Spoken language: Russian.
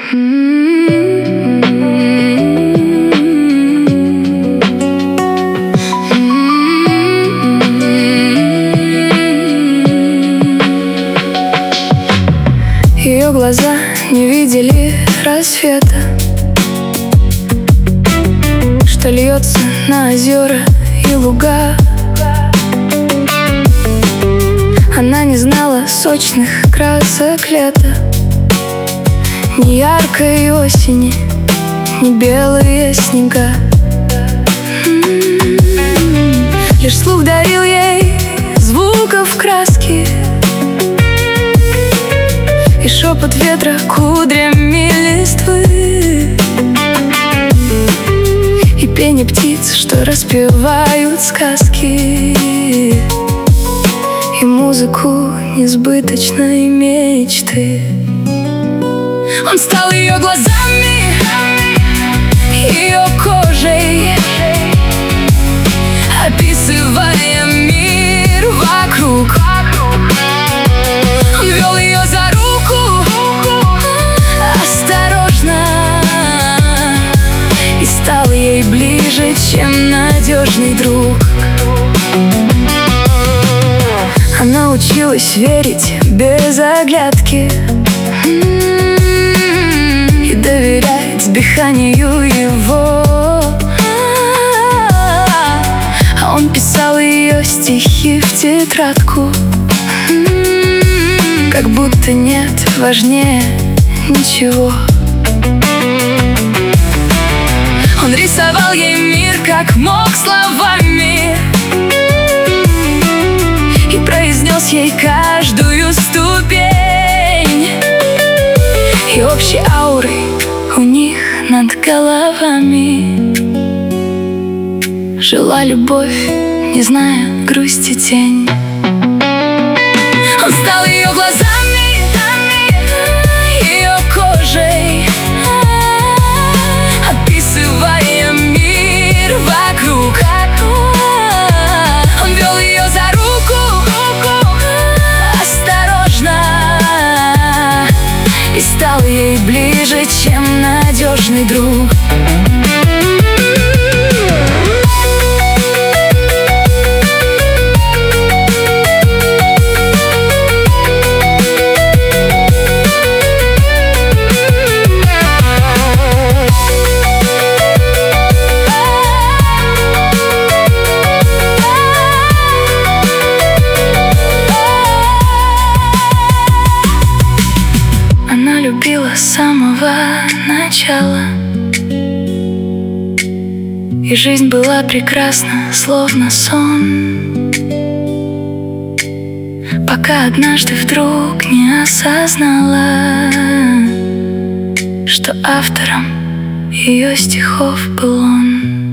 Ее глаза не видели рассвета, что льется на озера и луга. Она не знала сочных красок лета, ни яркой осени, ни белые снега. Лишь слух дарил ей звуков краски и шепот ветра кудрями листвы, и пение птиц, что распевают сказки, и музыку несбыточной мечты. Он стал ее глазами, ее кожей, описывая мир вокруг. Он вел ее за руку осторожно и стал ей ближе, чем надежный друг. Она училась верить без оглядки и доверять дыханию его. А он писал ее стихи в тетрадку, как будто нет важнее ничего. Он рисовал ей мир, как мог, словами, и произнес ей каждую ступень, и общей аурой у них над головами жила любовь, не зная грусти тень. Он стал ее глазами, ее кожей, описывая мир вокруг. Он вел ее за руку осторожно и стал ей ближе, чем надежный друг. Любила с самого начала, и жизнь была прекрасна, словно сон, пока однажды вдруг не осознала, что автором ее стихов был он.